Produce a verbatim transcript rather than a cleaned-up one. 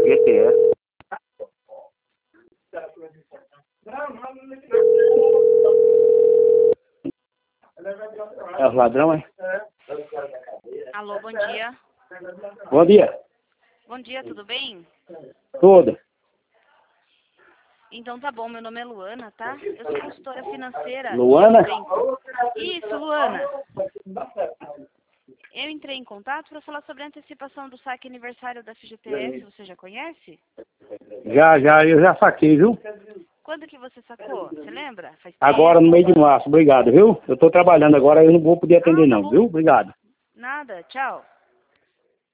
G T S. É os ladrão, é? Alô, bom dia. Bom dia. Bom dia, tudo bem? Tudo. Então tá bom, meu nome é Luana, tá? Eu sou consultora financeira. Luana? Eu entrei... Isso, Luana. Eu entrei em contato para falar sobre a antecipação do saque aniversário da F G T S. Você já conhece? Já, já, eu já saquei, viu? Quando que você sacou? Você lembra? Faz tempo? Agora no mês de março, obrigado, viu? Eu tô trabalhando agora, eu não vou poder atender Ah, tá não, bom. viu? Obrigado. Nada, tchau.